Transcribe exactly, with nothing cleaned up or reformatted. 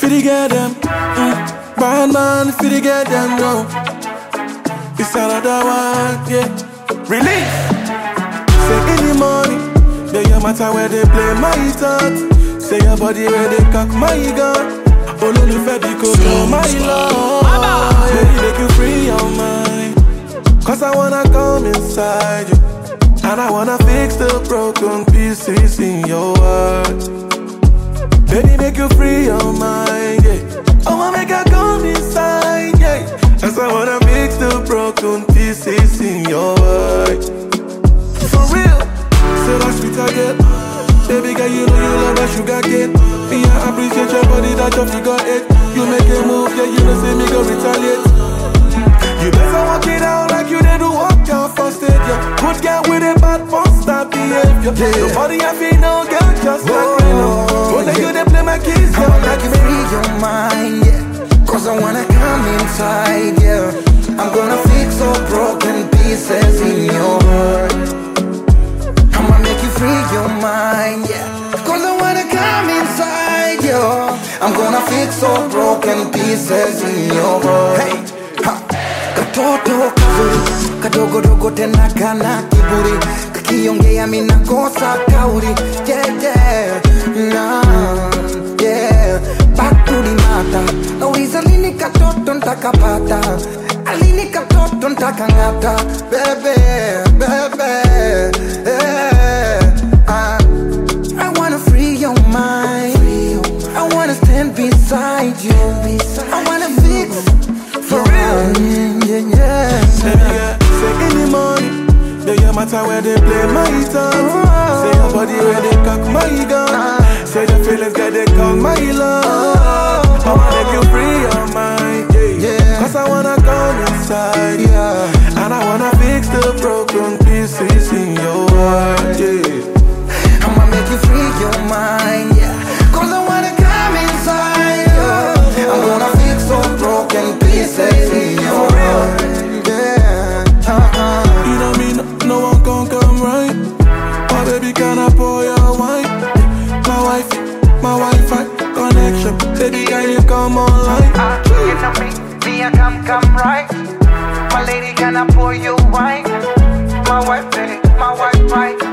Fitty get them, mm. Bad man, fitty get them, no. It's another one, yeah. Release. Say any money, yeah, your matter where they play my thoughts. Say your body where they cock my gun. Oh, no, no, because my love. Baby, make you free your mind. Cause I wanna come inside you. And I wanna fix the broken pieces in your heart. Baby, make you free your mind, yeah. I wanna make her come inside, yeah. Cause I wanna fix the broken pieces in your heart. For real, say that sweet again. Baby girl, you know you love that sugar cane. Me, I appreciate your body, that your figure eight. You make a move, yeah, you know say me go retaliate. You better walk it out like you did to walk out for stage, yeah. Good girl with a bad monster behavior, yeah. Your body I feel no girl just oh, like me, no. Don't let you they play my keys, yeah. I wanna like free your mind, yeah. Cause I wanna come inside, yeah. I'm gonna fix all broken pieces in your heart. I'ma make you free your mind, yeah. Cause I wanna come inside, yeah. I'm gonna fix all broken pieces in your heart. Hey, ha. Katoto kazuri, kadogo dogo tena kana kiburi. Kakiongea mina kosa kauri, yeah, yeah, nah, yeah. Back to the matter, nauliza lini katoto ntakapata. Alini katoto ntakangata, baby, baby, yeah. I, I wanna free your mind, I wanna stand beside you, I wanna fix for real, yeah, yeah. Baby girl, say any money, yeah, your matter where they play my thoughts. Say your body where they cock my gun. Say the feelings get they call my love. I wanna make you free your mind, yeah, yeah. Cause I wanna come inside, yeah. And I wanna fix the broken pieces in your heart, yeah. I'ma make you free your mind, yeah. Cause I wanna come inside, yeah. I'm gonna fix all broken pieces in your heart, yeah. Uh-uh. You know me, no, no one can come right. My baby, can I pour your wine? My wife, my Wi-Fi connection. Baby, can you come online? Uh, you know me, me I come, come right. My lady, can I pour you wine? My wife, my Wi-Fi